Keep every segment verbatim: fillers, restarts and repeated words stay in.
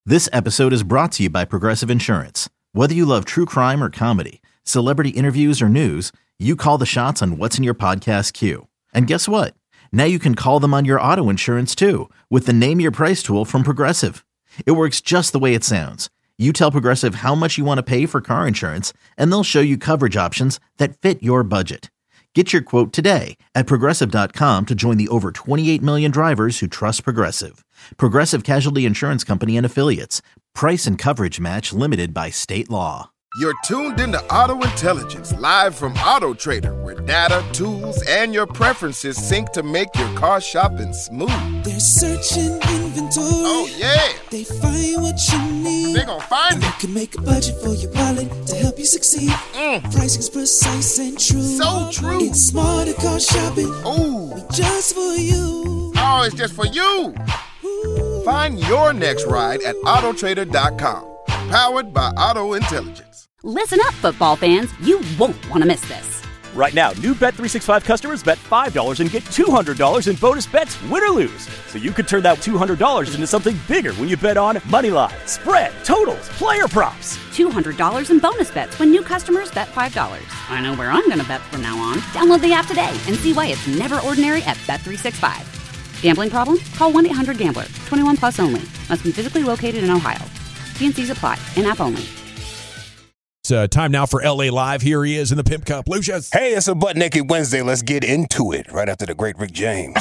This episode is brought to you by Progressive Insurance. Whether you love true crime or comedy, celebrity interviews or news, you call the shots on what's in your podcast queue. And guess what? Now you can call them on your auto insurance too with the Name Your Price tool from Progressive. It works just the way it sounds. You tell Progressive how much you want to pay for car insurance, and they'll show you coverage options that fit your budget. Get your quote today at Progressive dot com to join the over twenty-eight million drivers who trust Progressive. Progressive Casualty Insurance Company and Affiliates. Price and coverage match limited by state law. You're tuned into Auto Intelligence, live from Auto Trader, where data, tools, and your preferences sync to make your car shopping smooth. They're searching inventory. Oh, yeah. They find what you need. They're gonna find and it. You can make a budget for your wallet to help you succeed. Mm. Pricing's precise and true. So true. It's smarter car shopping. Ooh. Just for you. Oh, it's just for you. Ooh. Find your next ride at Auto Trader dot com. Powered by Auto Intelligence. Listen up, football fans. You won't want to miss this. Right now, new Bet three sixty-five customers bet five dollars and get two hundred dollars in bonus bets, win or lose. So you could turn that two hundred dollars into something bigger when you bet on money line, spread, totals, player props. two hundred dollars in bonus bets when new customers bet five dollars. I know where I'm going to bet from now on. Download the app today and see why it's never ordinary at Bet three sixty-five. Gambling problem? Call one eight hundred gambler. twenty-one plus only. Must be physically located in Ohio. T and C's apply. In-app only. It's uh, time now for L A Live. Here he is in the Pimp Cup. Lucius. Hey, it's a Butt Naked Wednesday. Let's get into it right after the great Rick James.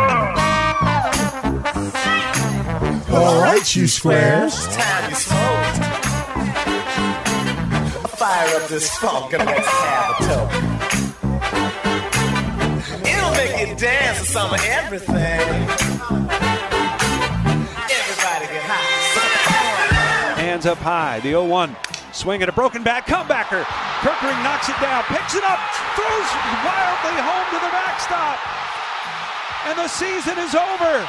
All right, you squares. It's time you smoke. Fire up this funk and let's have a toke. It'll make you dance to some of everything. Everybody get high. Hands up high. The oh one. Swing at a broken bat, comebacker. Kirkering knocks it down, picks it up, throws wildly home to the backstop. And the season is over.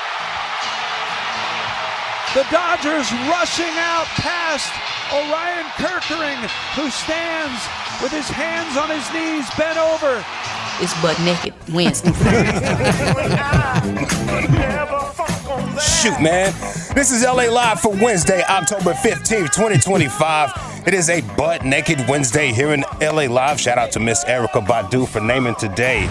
The Dodgers rushing out past Orion Kirkering, who stands with his hands on his knees, bent over. It's Butt Naked Wednesday. Shoot, man. This is L A Live for Wednesday, October fifteenth, twenty twenty-five. It is a Butt Naked Wednesday here in L A Live. Shout out to Miss Erykah Badu for naming today.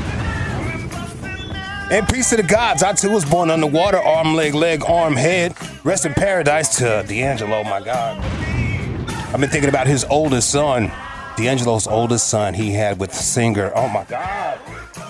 And peace to the gods. I too was born underwater, arm, leg, leg, arm, head. Rest in paradise to D'Angelo, my God. I've been thinking about his oldest son, D'Angelo's oldest son he had with singer, oh my God.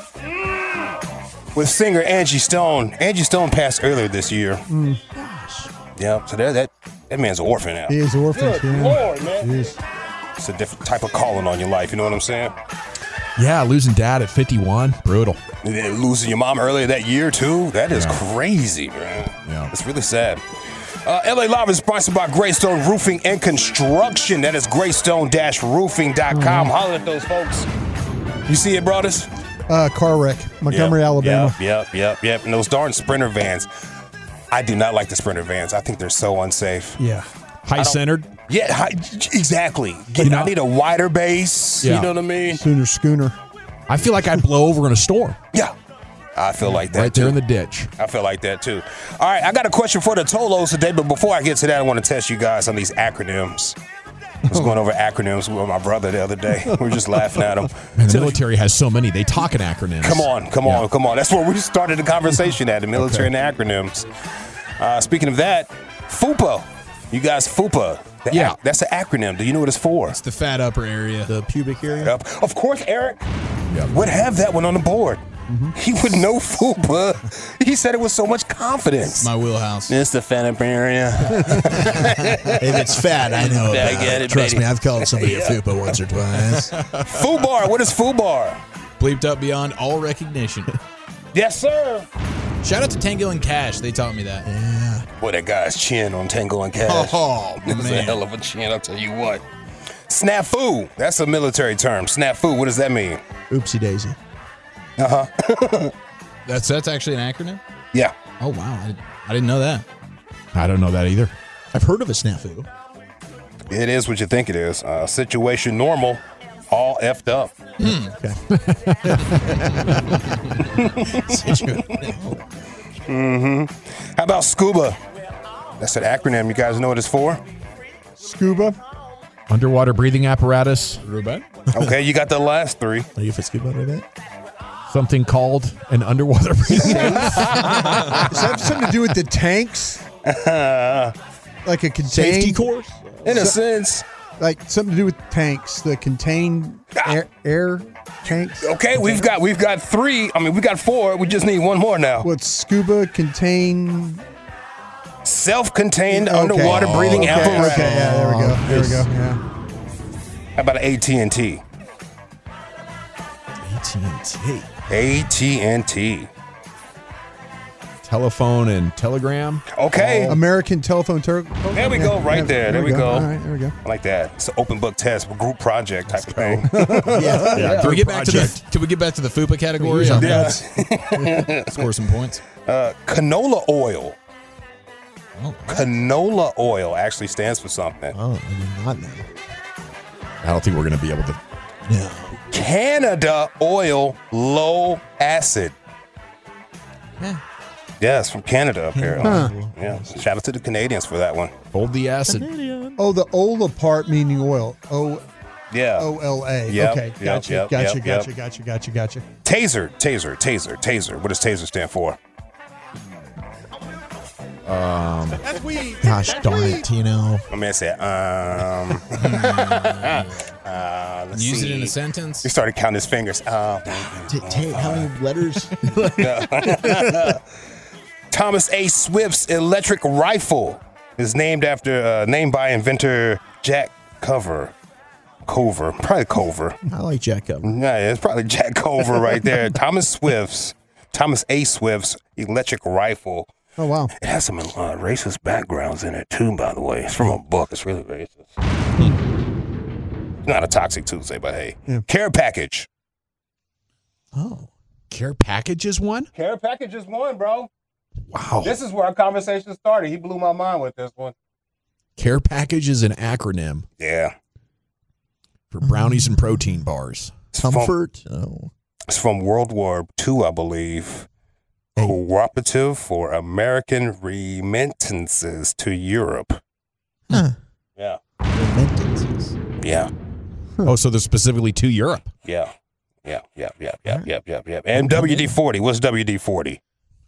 With singer Angie Stone. Angie Stone passed earlier this year. Mm. Gosh. Yeah, so that, that that man's an orphan now. He is an orphan. Good yeah. Lord, man. He is. It's a different type of calling on your life, you know what I'm saying? Yeah, losing dad at fifty-one, brutal. And then losing your mom earlier that year, too. That is yeah. crazy, man. Yeah. It's really sad. Uh, L A Live is sponsored by Greystone Roofing and Construction. That is greystone dash roofing dot com. Mm-hmm. Holler at those folks. You see it, brothers? Uh, car wreck, Montgomery, yep, Alabama. Yep, yep, yep, yep. And those darn Sprinter vans. I do not like the Sprinter vans. I think they're so unsafe. Yeah. High-centered? Yeah, high, exactly. Get, you know, I need a wider base. Yeah. You know what I mean? Sooner schooner. I feel like I'd blow over in a storm. Yeah. I feel like that, Right too. there in the ditch. I feel like that, too. All right, I got a question for the Tolos today, but before I get to that, I want to test you guys on these acronyms. I was going over acronyms with my brother the other day. We were just laughing at them. Man, the military has so many. They talk in acronyms. Come on, come on, yeah. come on. That's where we started the conversation at, the military okay. and acronyms. Uh, speaking of that, FUPA. You guys, FUPA. The yeah. Ac- that's an acronym. Do you know what it's for? It's the fat upper area. The pubic area? Yep. Of course, Eric yep. would have that one on the board. Mm-hmm. He would know FUPA. He said it with so much confidence. My wheelhouse. It's the fat upper area. If it's fat, I know yeah, about I get it. it. Trust baby. me, I've called somebody yeah. a FUPA once or twice. FUBAR. What is FUBAR? Bleeped up beyond all recognition. Yes, sir. Shout out to Tango and Cash. They taught me that. Yeah. Boy, that guy's chin on Tango and Cash. Oh, man. That's a hell of a chin, I'll tell you what. Snafu. That's a military term. Snafu. What does that mean? Oopsie daisy. Uh-huh. That's that's actually an acronym? Yeah. Oh, wow. I, I didn't know that. I don't know that either. I've heard of a snafu. It is what you think it is. Uh, situation normal, all effed up. Hmm. Okay. mm-hmm. How about scuba? That's an acronym. You guys know what it's for? Scuba. Underwater breathing apparatus. Ruben? Okay, you got the last three. Are you for scuba under that? Something called an underwater breathing Does that have something to do with the tanks? Like a contained safety course? In a So- sense. Like something to do with tanks, the contained air, air tanks. Okay, we've got we've got three. I mean, we got four. We just need one more now. What's scuba contain? Self-contained Okay. underwater breathing okay, apparatus. Okay, yeah, there we go. There we go. Yeah. How about A T and T? A T and T. A T and T. Telephone and telegram. Okay. American Telephone. Ter- There we go, right yeah, there. There we go. All right, there we go. I like that. It's an open book test, group project type of thing. yeah. yeah. Can we get back to the Can we get back to the FUPA category? Yeah. Score some points. Uh, canola oil. Oh. Canola oil actually stands for something. Oh, I did not know. I don't think we're going to be able to. No. Canada oil low acid. Yeah. Yes, from Canada apparently. Huh. Yeah. Shout out to the Canadians for that one. Hold the acid. Oh, the ola part meaning oil. O Yeah. O L A. Yep, Okay, yep, gotcha, yep, gotcha, yep, gotcha, yep. gotcha, gotcha, gotcha. Taser, taser, taser, taser. What does taser stand for? Um, Gosh darn it, you know. My man said, um. uh, let's Use see. it in a sentence. He started counting his fingers. Uh, How many letters? Thomas A. Swift's electric rifle is named after uh, named by inventor Jack Cover. Cover, probably Cover. I like Jack Cover. Yeah, it's probably Jack Cover right there. Thomas Swift's, Thomas A. Swift's electric rifle. Oh wow! It has some uh, racist backgrounds in it too, by the way. It's from a book. It's really racist. It's not a Toxic Tuesday, but hey, Yeah. Care Package. Oh, Care Package is one? Care Package is one, bro. Wow. This is where our conversation started. He blew my mind with this one. Care Package is an acronym Yeah. for brownies and protein bars. It's from- comfort. Oh, It's from World War Two, I believe. Cooperative for American Remittances to Europe. Huh. Yeah. Remittances. Yeah. Oh, so they're specifically to Europe. Yeah. Yeah. Yeah. Yeah. Yeah. Yeah. Yeah. Yeah. And W D forty. What's W D forty?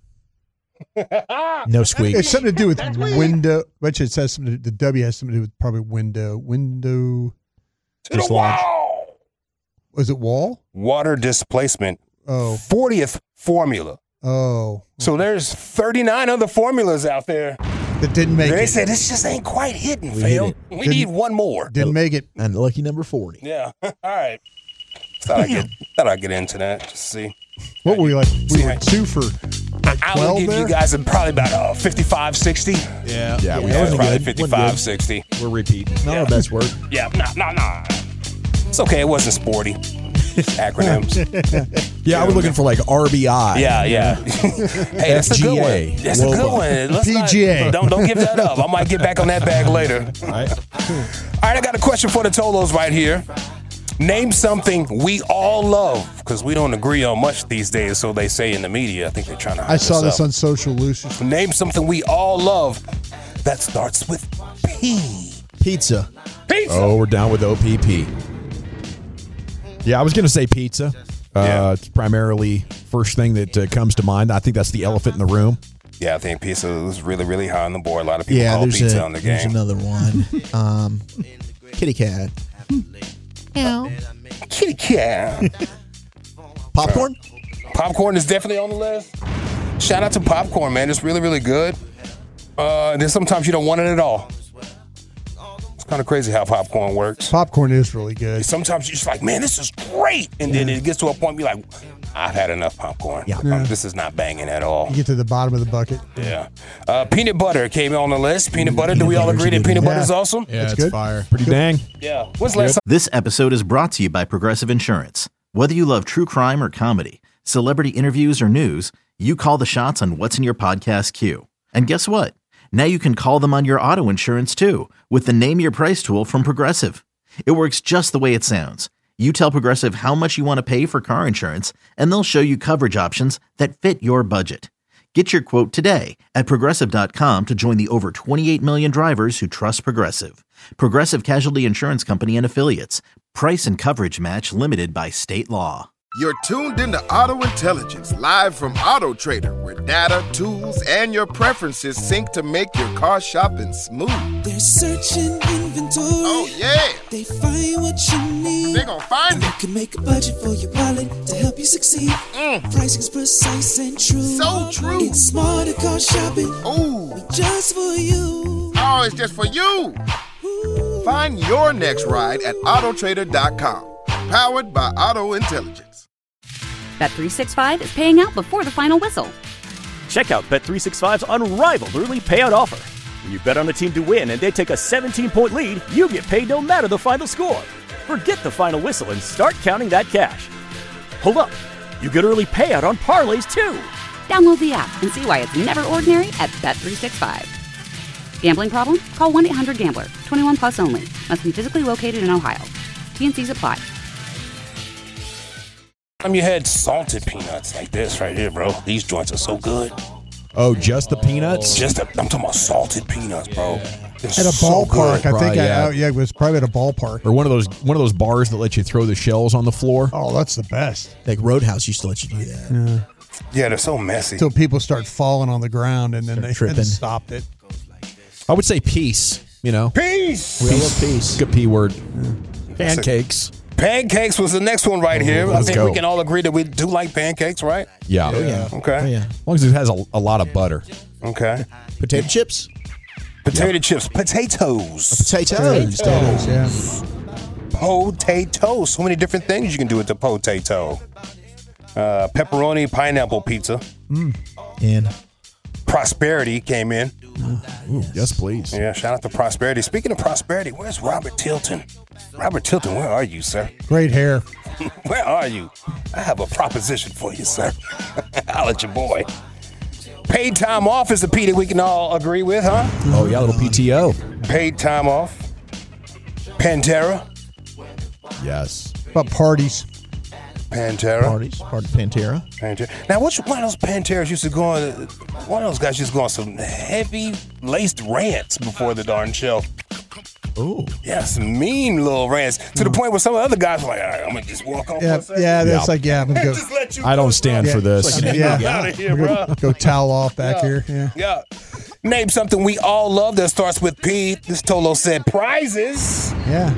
No squeak. It's something to do with window. Bet you it says something. To, the W has something to do with probably window. Window. To the wall. Was it wall? Water displacement. Oh. fortieth formula. Oh. So there's thirty-nine other formulas out there. That didn't make They it. said this just ain't quite hitting, We hit fam. it. We Didn't- need one more. Didn't make it. And lucky number forty. Yeah. All right. Thought I'd get, thought I'd get into that. Just see. What were we like? We See were how- two for like I would twelve give there. you guys a, probably about uh, fifty-five, sixty. Yeah. Yeah, we Yeah, wasn't probably good. fifty-five, Wasn't good. sixty. We're repeating. Not our best work. Yeah, no, no, no. It's okay. It wasn't sporty. Acronyms. Yeah, I was looking for like R B I. Yeah, yeah. Hey, that's a good F G A. one. That's a good one. Let's not- P G A. don't don't give that up. I might get back on that bag later. All right. All right, I got a question for the Tolos right here. Name something we all love, because we don't agree on much these days, so they say in the media. I think they're trying to hype I saw us this up. on Social Lucius. Name something we all love that starts with P. Pizza. Pizza. Oh, we're down with O P P. Yeah, I was going to say pizza. Uh, Yeah. It's primarily first thing that uh, comes to mind. I think that's the elephant in the room. Yeah, I think pizza is really, really high on the board. A lot of people Yeah, call there's, pizza a, on the there's game. another one. Um, kitty cat. Kitty cat. Popcorn? Popcorn is definitely on the list. Shout out to popcorn, man. It's really, really good. Uh, and then sometimes you don't want it at all. It's kind of crazy how popcorn works. Popcorn is really good. Sometimes you're just like, man, this is great. And then it gets to a point where you're like, I've had enough popcorn. Yeah. Um, Yeah. this is not banging at all. You get to the bottom of the bucket. Yeah. Uh, peanut butter came on the list. Peanut butter. Do we all butter's agree a that good peanut one. butter is Yeah. awesome? Yeah, That's it's good. fire. Pretty dang. Yeah. When's the last time? This episode is brought to you by Progressive Insurance. Whether you love true crime or comedy, celebrity interviews or news, you call the shots on what's in your podcast queue. And guess what? Now you can call them on your auto insurance too with the Name Your Price tool from Progressive. It works just the way it sounds. You tell Progressive how much you want to pay for car insurance, and they'll show you coverage options that fit your budget. Get your quote today at Progressive dot com to join the over twenty-eight million drivers who trust Progressive. Progressive Casualty Insurance Company and Affiliates. Price and coverage match limited by state law. You're tuned into Auto Intelligence, live from Auto Trader, where data, tools, and your preferences sync to make your car shopping smooth. They're searching inventory. Oh, yeah. They find what you need. They gon' find and it. You can make a budget for your wallet to help you succeed. Mm. Pricing's precise and true. So true. It's smarter car shopping. Ooh. Just for you. Oh, it's just for you. Ooh. Find your next ride at Auto Trader dot com. Powered by Auto Intelligence. Bet three sixty-five is paying out before the final whistle. Check out Bet three sixty-five's unrivaled early payout offer. When you bet on a team to win and they take a seventeen-point lead, you get paid no matter the final score. Forget the final whistle and start counting that cash. Hold up. You get early payout on parlays, too. Download the app and see why it's never ordinary at Bet three sixty-five. Gambling problem? Call one eight hundred gambler. twenty-one plus only. Must be physically located in Ohio. T N Cs apply. Time you had salted peanuts like this right here, bro. These joints are so good. Oh, just the peanuts? Just the, I'm talking about salted peanuts, bro. They're At a so ballpark, good. I think. Right, I, yeah. oh, yeah, it was probably at a ballpark. Or one of those one of those bars that let you throw the shells on the floor. Oh, that's the best. Like Roadhouse used to let you do that. Yeah. Yeah, they're so messy. Until people start falling on the ground and then Start they tripping. and stopped it. I would say peace, you know. Peace. We love peace. Good P word. Pancakes. Pancakes was the next one right here. I Let's think go. we can all agree that we do like pancakes, right? Yeah. Oh, yeah. Okay. Oh, yeah. As long as it has a, a lot of butter. Okay. Potato chips? Potato chips. Potatoes. Potatoes. Potatoes, yeah. Potatoes. So many different things you can do with the potato. Uh, pepperoni pineapple pizza. Mm. And Prosperity came in. Ooh, yes, please. Yeah, shout out to Prosperity. Speaking of Prosperity, where's Robert Tilton? Robert Tilton, where are you, sir? Great hair. Where are you? I have a proposition for you, sir. I'll let your boy. Paid time off is a P that we can all agree with, huh? Oh, yeah, a little P T O. Paid time off. Pantera. Yes. About parties. Pantera. parties. Part of Pantera. Pantera. Now, which one of those Panteras used to go on? One of those guys used to go on some heavy laced rants before the darn show. Oh. Yeah, some mean little rants to the point where some of the other guys were like, all right, I'm going to just walk off. Yeah, yeah, that's like, yeah, I'm going to go. Just let you I go, don't stand bro. for this. Like, yeah. Get out of here, We're bro. gonna Go towel off back Yeah. here. Yeah. Yeah. Name something we all love that starts with P. This Tolo said prizes. Yeah.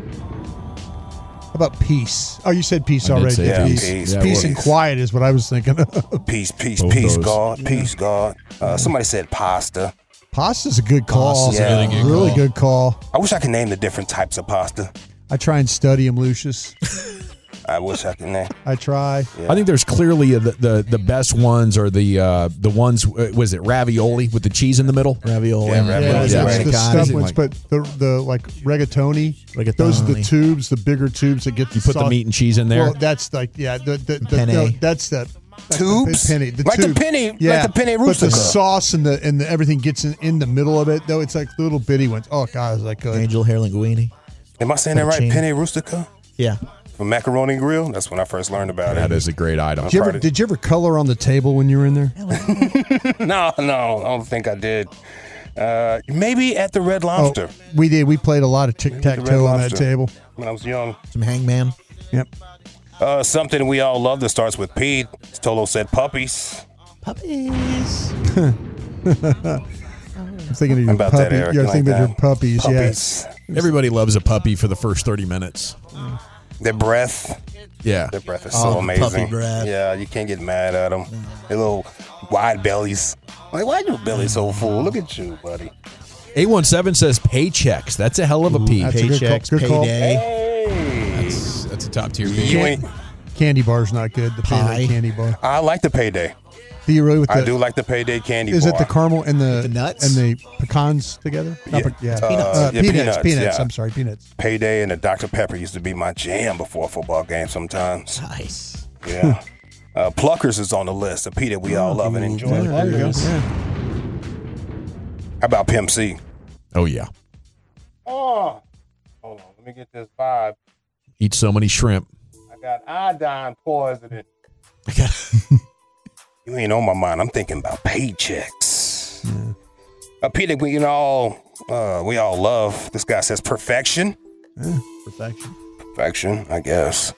How about peace? Oh, you said peace I did already. say Yeah, peace. peace. Yeah, Peace well, and quiet is what I was thinking of. Peace, peace, Both peace, those. God. Peace, God. Uh, somebody said pasta. Pasta's a good call. Pasta's a really good really call. good call. I wish I could name the different types of pasta. I try and study them, Lucius. I wish I could name. I try. I think there's clearly the, the, the best ones are the uh, the ones, uh, was it ravioli with the cheese in the middle? Ravioli. Yeah, ravioli. Yeah, Yeah, that's yeah. the Rigatoni. stuff ones, but the the like rigatoni, Rigatoni. those are the tubes, the bigger tubes that get the You put the sauce. meat and cheese in there? Well, that's like yeah, the the, the Penne. no, that's the like Tubes? the penny, the Like the tube. penny- like yeah, the penny But the rustica. sauce and the and the, everything gets in, in the middle of it though. It's like little bitty ones. Oh god, is that good? Angel hair linguine. Am I saying that right? Fettuccine. Penne rustica? Yeah. From Macaroni Grill? That's when I first learned about That it. is a great item. Did you, ever, Friday. did you ever color on the table when you were in there? No, no, I don't think I did. Uh, maybe at the Red Lobster Oh, we did. We played a lot of tic tac Red toe on that Lobster. table. when I was young. Some hangman. Yep. Uh, something we all love that starts with P. Tolo said puppies. Puppies. I'm thinking of your About puppy. that, Eric. You're You like thinking of that? your puppies. Puppies. Everybody loves a puppy for the first thirty minutes. Their breath. Yeah. Their breath is Oh, so the amazing. puppy breath. Yeah, you can't get mad at them. Their little wide bellies. Like, why your belly so full? Look at you, buddy. eight one seven says paychecks. That's a hell of a P. That's a good call. Paychecks, Good call. payday. Hey. That's, that's a top tier You beat. ain't, Candy bar's not good. The Pie. payday candy bar. I like the payday. Do you really with the? I do like the payday candy Is bar. it the caramel and the, The nuts? and the pecans together? Not Yeah. pe- yeah. Uh, Peanuts. yeah, Uh, peanuts. peanuts, Peanuts. yeah. I'm sorry. Peanuts. Payday and the Doctor Pepper used to be my jam before a football game sometimes. Nice. Yeah. uh, Pluckers is on the list. A P that we all love and enjoy. Yeah, there you go. Yeah. How about Pimp C? Oh, yeah. Oh, hold on. Let me get this vibe. Eat so many shrimp. I got iodine poisoning. You ain't on my mind. I'm thinking about paychecks. Yeah. A P that we can all uh, we all love. This guy says perfection. Yeah, perfection. Perfection, I guess.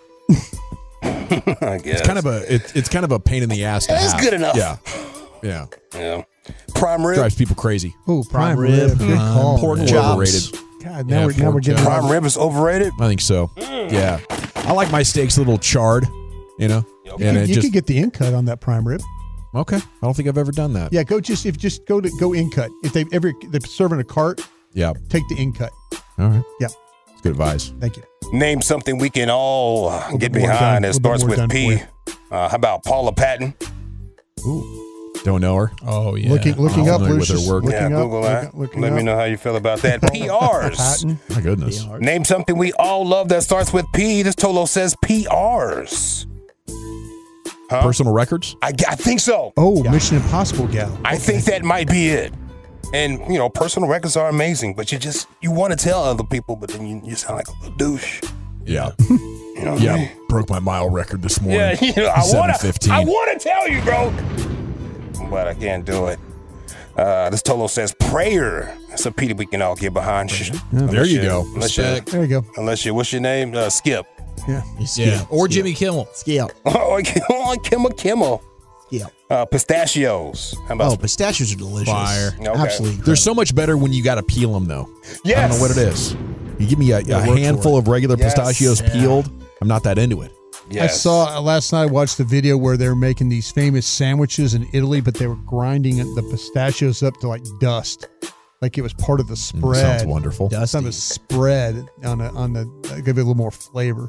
I guess it's kind of a it, it's kind of a pain in the ass to It's have. good enough. Yeah, yeah, yeah. Prime rib drives people crazy. Oh, prime, Prime rib. rib. Good Um, call. Pork man. overrated. God, now Yeah, we're now pork we're getting chops. prime rib is overrated. I think so. Yeah, I like my steaks a little charred. You know, You, and could, it you just could get the in cut on that prime rib. okay. I don't think I've ever done that. Yeah, go just if just go to go in cut. If they ever they're serving a cart, Yeah. take the in cut. All right. Yeah. It's good advice. Thank you. Name something we can all uh, get bit more behind done- that a little starts bit more with done P. for Uh, how about Paula Patton? Ooh. Don't know her. Oh yeah. Looking looking I'm up, familiar with her Lucius. work. Looking Yeah, up, Google look- that. looking Let up. me know how you feel about that. P Rs. Patton. My goodness. Name something we all love that starts with P. This Tolo says P Rs. Huh? Personal records. I, I think so. Oh, Mission Impossible gal. I think that might be it. And, you know, personal records are amazing, but you just, you want to tell other people, but then you, you sound like a little douche. Yeah. You know what I Yeah. mean? Broke my mile record this morning. Yeah, you know, I want to seven fifteen. I want to tell you, bro. But I can't do it. Uh, this Tolo says prayer. That's a P that we can all get behind. There you go. Unless you, Respect. There you go. unless you, what's your name? Uh, Skip. Yeah. Yeah. Or Jimmy Kimmel. Skip. Oh, Kimmel Kimmel. Skip. Uh, pistachios. How about Oh, pistachios are delicious. Fire. Okay. Absolutely. They're so much better when you got to peel them, though. Yes. I don't know what it is. You give me a, a work for handful it. of regular Yes. pistachios Yeah. peeled, I'm not that into it. Yes. I saw uh, last night. I watched the video where they were making these famous sandwiches in Italy, but they were grinding the pistachios up to like dust, like it was part of the spread. Sounds wonderful. It's on the spread on a, on the uh, give it a little more flavor.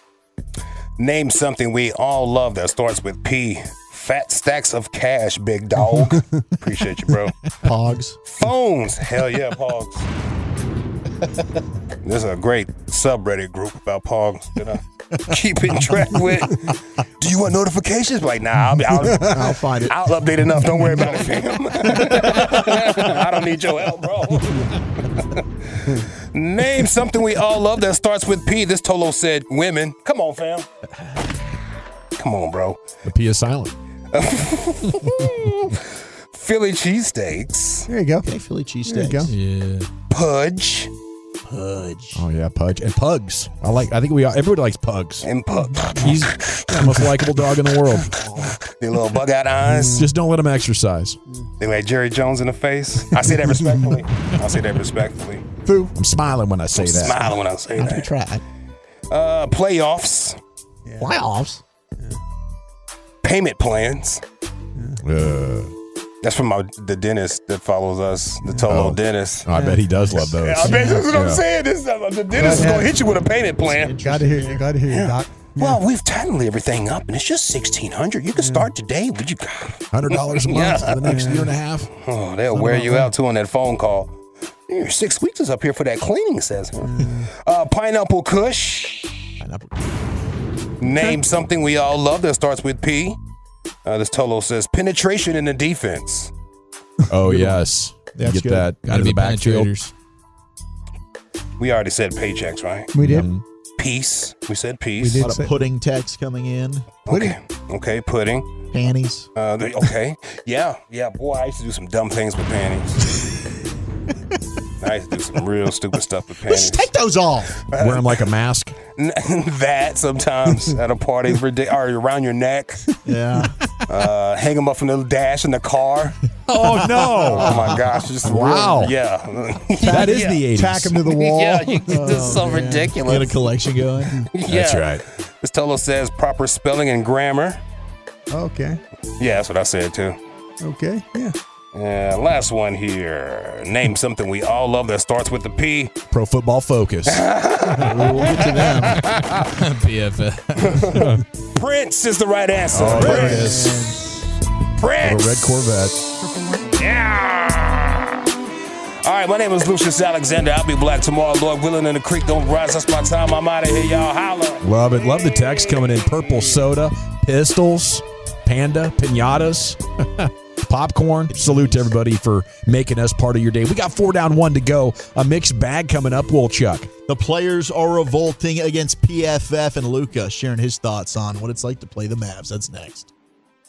Name something we all love that starts with P. Fat stacks of cash, big dog. Appreciate you, bro. Pogs. Phones. Hell yeah, Pogs. There's a great subreddit group about Pogs that I keep in track with. Do you want notifications? Like, nah, I'll, be, I'll, I'll find it. I'll update enough. Don't worry about it, fam. I don't need your help, bro. Name something we all love that starts with P. This Tolo said women. Come on, fam. Come on, bro. The P is silent. Philly cheesesteaks. There you go. Okay, Philly There you go. cheesesteaks. Yeah. Pudge. Pudge. Oh yeah, Pudge and pugs. I like. I think we all, everybody likes pugs. And pug. He's the most likable dog in the world. The little bug out eyes. Just don't let him exercise. They like Jerry Jones in the face. I say that respectfully. I say that respectfully. Foo. I'm smiling when I say I'm that. smiling when I say After we that. tried. Uh, playoffs. Playoffs. Payment plans. Uh, That's from my, the dentist that follows us, the Tolo Oh. dentist. I bet he does love those. I bet that's what I'm Yeah. saying. This, uh, the dentist is Yeah. going to hit you with a payment plan. Got to hear you. Got to hear you, Doc. Well, we've tightened everything up, and it's just sixteen hundred. You can start today. Would you? Hundred dollars a month Yeah. for the next year and a half. Oh, they'll wear you out too on that phone call. Your six weeks is up here for that cleaning, says her. Uh, pineapple Kush. Pineapple. Name something we all love that starts with P. Uh, this Tolo says penetration in the defense. Oh yes, That's get good. that out Gotta of be the backfield. penetrators. We already said paychecks, right? We did. Mhm. Peace. We said We peace. did. A lot say- of pudding text coming in. Okay. Okay. Pudding. Panties. Uh, they- okay. Yeah. Yeah. Boy, I used to do some dumb things with panties. I used to do some real stupid stuff with Let's panties. take those off. Wear them like a mask. That sometimes at a party ridic- or around your neck. Yeah. Uh, hang them up in the dash in the car. Oh no! Oh my gosh! Just Wow. real- yeah. That is Yeah. the eighties. Tack them to the wall. Yeah, you, this is so ridiculous. Get a collection going. Yeah. That's right. This Tolo says proper spelling and grammar. Okay. Yeah, that's what I said too. Okay. Yeah. Yeah, last one here. Name something we all love that starts with the P. Pro Football Focus. We'll get to them. P F F. Prince is the right answer. Oh, there it Prince. is. Prince. A red Corvette. Yeah. All right, my name is Lucius Alexander. I'll be black tomorrow. Lord willing, and the creek don't rise. That's my time. I'm out of here, y'all. Holla. Love it. Love the text coming in. Purple soda, pistols, panda, pinatas, popcorn. Salute to everybody for making us part of your day. We got four down, one to go. A mixed bag coming up. Wolchuk. The players are revolting against P F F, and Luca sharing his thoughts on what it's like to play the Mavs. That's next.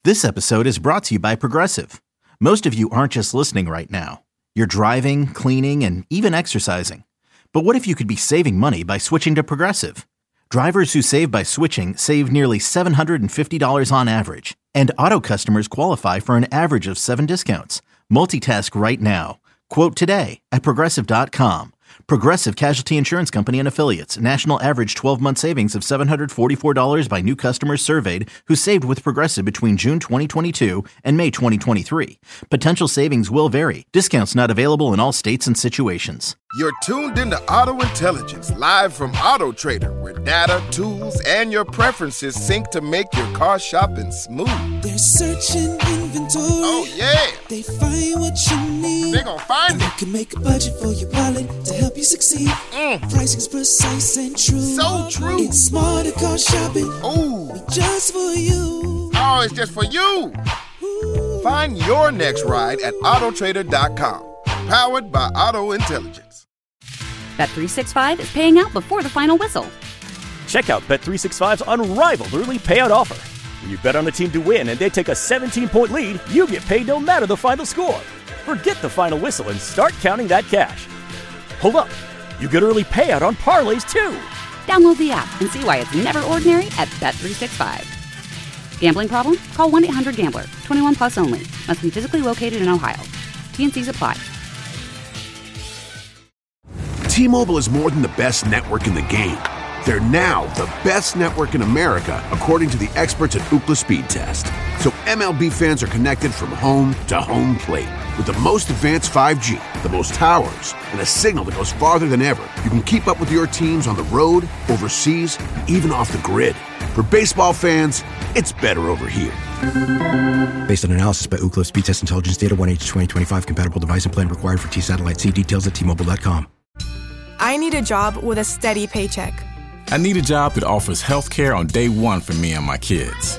This episode is brought to you by Progressive. Most of you aren't just listening right now. You're driving, cleaning, and even exercising. But what if you could be saving money by switching to Progressive? Drivers who save by switching save nearly seven hundred fifty dollars on average. And auto customers qualify for an average of seven discounts. Multitask right now. Quote today at Progressive dot com. Progressive Casualty Insurance Company and Affiliates. National average twelve-month savings of seven hundred forty-four dollars by new customers surveyed who saved with Progressive between June twenty twenty-two and May twenty twenty-three. Potential savings will vary. Discounts not available in all states and situations. You're tuned into Auto Intelligence, live from Auto Trader, where data, tools, and your preferences sync to make your car shopping smooth. They're searching inventory. Oh, yeah. They find what you need. They're gonna find they it. Can make a budget for your wallet to help you succeed. Mm. Pricing's precise and true. So true. It's smarter car shopping. Ooh. Just for you. Oh, it's just for you. Ooh. Find your next ride at Auto Trader dot com. Powered by Auto Intelligence. Bet three sixty-five is paying out before the final whistle. Check out Bet three sixty-five's unrivaled early payout offer. When you bet on a team to win and they take a seventeen-point lead, you get paid no matter the final score. Forget the final whistle and start counting that cash. Hold up. You get early payout on parlays, too. Download the app and see why it's never ordinary at Bet three sixty-five. Gambling problem? Call one eight hundred gambler. twenty-one plus only. Must be physically located in Ohio. T and C's apply. T-Mobile is more than the best network in the game. They're now the best network in America, according to the experts at Ookla Speed Test. So M L B fans are connected from home to home plate. With the most advanced five G, the most towers, and a signal that goes farther than ever, you can keep up with your teams on the road, overseas, and even off the grid. For baseball fans, it's better over here. Based on analysis by Ookla Speed Test Intelligence Data, one H twenty twenty-five compatible device and plan required for T-Satellite. See details at T Mobile dot com. I need a job with a steady paycheck. I need a job that offers health care on day one for me and my kids.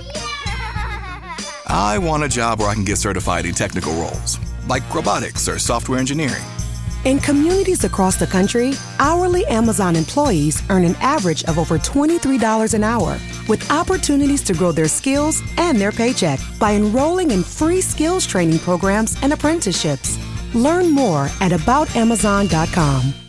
I want a job where I can get certified in technical roles, like robotics or software engineering. In communities across the country, hourly Amazon employees earn an average of over twenty-three dollars an hour, with opportunities to grow their skills and their paycheck by enrolling in free skills training programs and apprenticeships. Learn more at about amazon dot com.